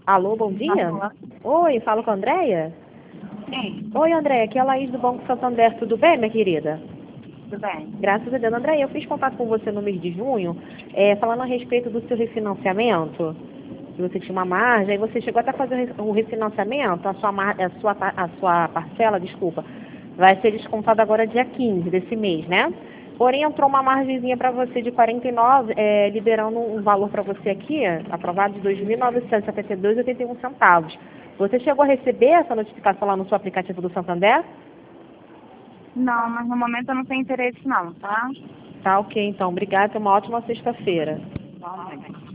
Alô, bom dia? Alô? Oi, falo com a Andréia? Sim, Oi, Andréia, aqui é a Laís do Banco Santander. Tudo bem, minha querida? tudo bem. Graças a Deus. Andréia, eu fiz contato com você no mês de junho, falando a respeito do seu refinanciamento. Que você tinha uma margem, aí você chegou até a fazer o refinanciamento, a sua parcela, desculpa, vai ser descontada agora dia 15 desse mês, né? Porém, entrou uma margenzinha para você de 49, liberando um valor para você aqui, aprovado de R$ 2.972,81. Você chegou a receber essa notificação lá no seu aplicativo do Santander? Não, mas no momento eu não tenho interesse não, tá? Tá, ok, então. Obrigada, tenha uma ótima sexta-feira. Igualmente.